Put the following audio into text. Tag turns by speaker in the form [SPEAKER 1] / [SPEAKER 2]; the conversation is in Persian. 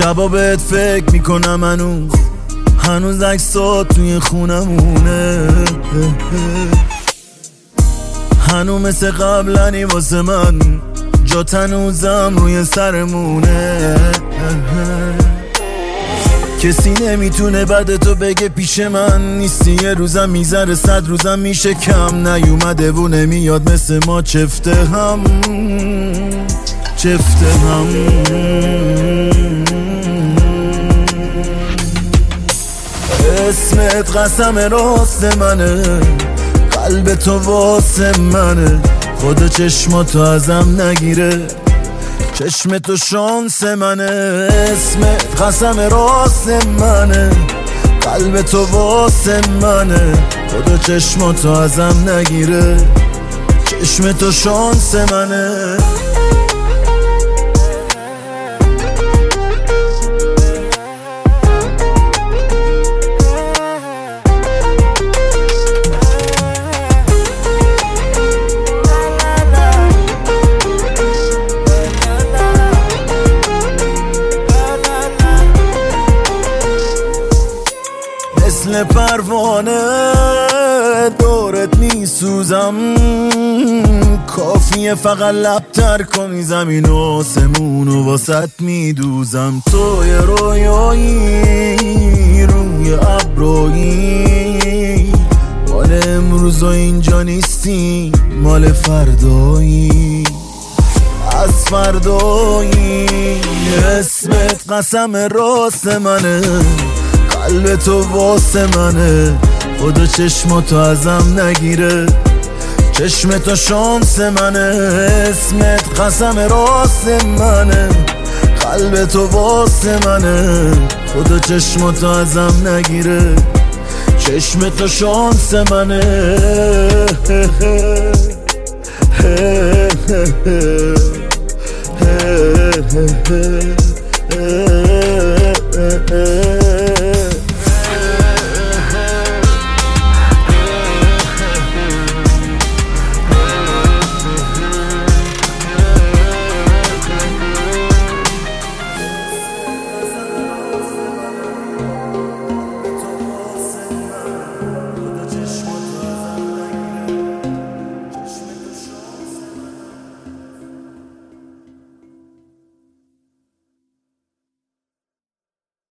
[SPEAKER 1] شبا بهت فکر میکنم هنوز عکسات توی خونمونه، هنوز مثل قبلنی واسه من، جات هنوزم روی سرمونه. کسی نمیتونه بعد تو بگه پیش من نیستی، یه روزم میذاره 100 روزم میشه کم، نیومده و نمیاد مثل ما چفته هم. اسمت قسم راست منه، قلب تو واسه منه، خدا چشماتو ازم نگیره، چشم تو شانس منه. اسمت قسم راست منه، قلب تو واسه منه، خدا چشماتو ازم نگیره، چشم تو شانس منه. مثل پروانه دورت میسوزم، کافیه فقط لبتر کنی زمین و آسمونو واسط میدوزم. تو یه رویایی روی ابرایی، مال امروز و اینجا نیستی، مال فردایی از فردایی. اسمت قسم راست منه، قلب تو واسه منه، خدا چشماتو ازم نگیره، چشم تو شانس منه. اسمت قسم راست منه، قلب تو واسه منه، خدا چشماتو ازم نگیره، چشم تو شانس منه.